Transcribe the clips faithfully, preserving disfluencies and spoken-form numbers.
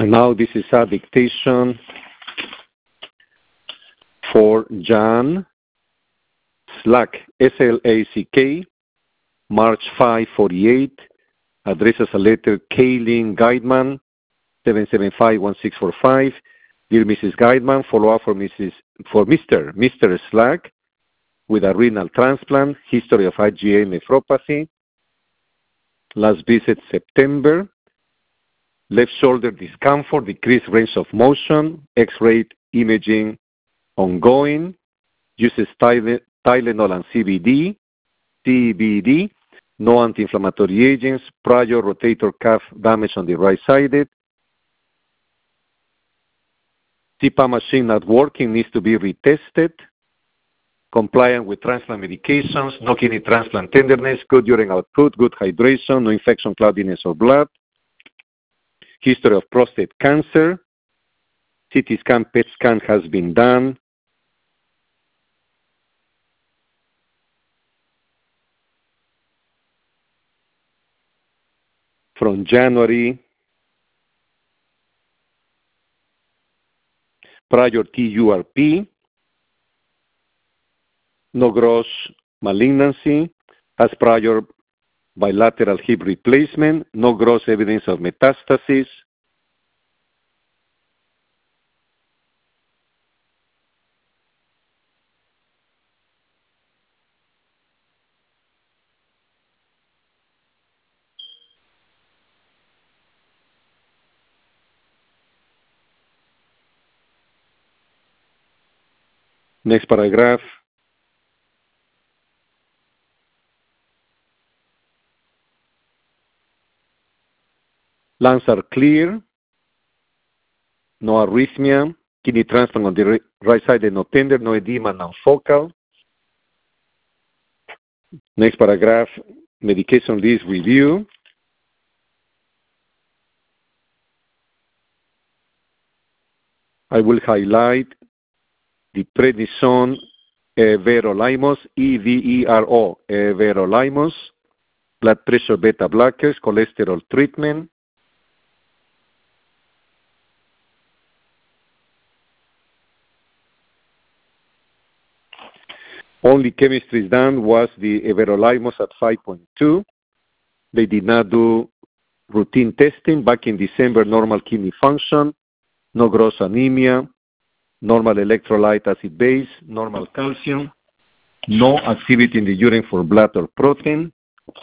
And now this is a dictation for Jan Slack, S L A C K, March fifth, forty-eight, addresses a letter Kaylin Guideman, seven seven five one six four five. Dear Missus Guideman, follow-up for Missus for Mister Mister Slack with a renal transplant, history of I G A nephropathy, last visit September, left shoulder discomfort, decreased range of motion, X-ray imaging ongoing, uses Tylenol and C B D, C B D, no anti-inflammatory agents, prior rotator cuff damage on the right-sided, C P A P machine not working, needs to be retested, compliant with transplant medications, no kidney transplant tenderness, good urine output, good hydration, no infection, cloudiness, or blood, history of prostate cancer, C T scan, P E T scan has been done, from January, prior T U R P, no gross malignancy, has prior bilateral hip replacement, no gross evidence of metastasis, next paragraph. Lungs are clear, no arrhythmia, kidney transplant on the right side, no tender, no edema, no focal. Next paragraph, medication list review. I will highlight the prednisone everolimus, E V E R O, everolimus, blood pressure beta blockers, cholesterol treatment. Only chemistry done was the everolimus at five point two. They did not do routine testing. Back in December, normal kidney function, no gross anemia, normal electrolyte acid base, normal calcium, no activity in the urine for blood or protein.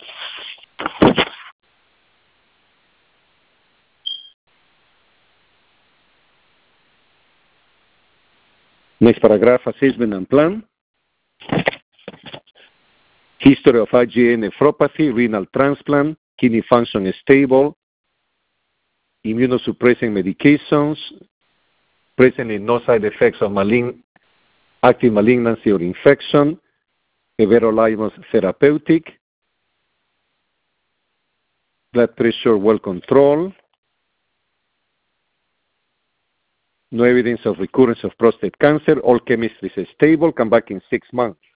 Next paragraph, assessment and plan. History of I G A nephropathy, renal transplant, kidney function is stable, immunosuppressing medications, presently no side effects of malign, active malignancy or infection, everolimus therapeutic, blood pressure well controlled, no evidence of recurrence of prostate cancer, all chemistry is stable, come back in six months.